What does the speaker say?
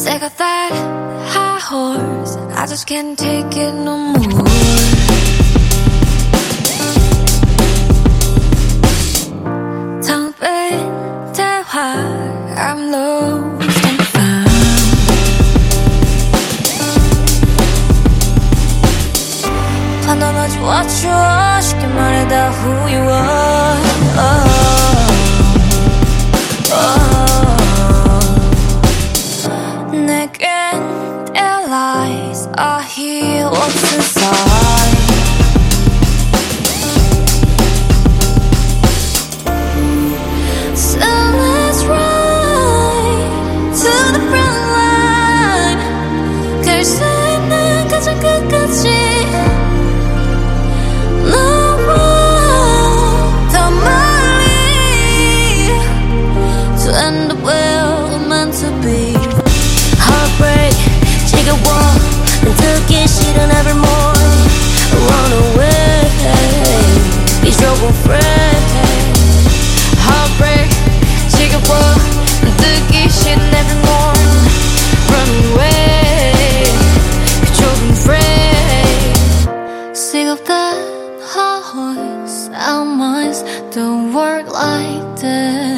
Sick of that high horse, I just can't take it no more. 텅빈 대화, I'm lost and found. 판단하지 watch 쉽게 말해 다 who you are. 내겐 their lies are here what's inside. So let's ride to the front line. 갈 수 있는 가장 끝까지 너와 더 멀리 to end up where we're meant to be. Heartbreak 지겨워 난 듣기 싫은 every morning. Run away be trouble friend. Heartbreak 지겨워 난 듣기 싫은 every morning. Run away be trouble friend. Sick of that horse, our minds don't work like this.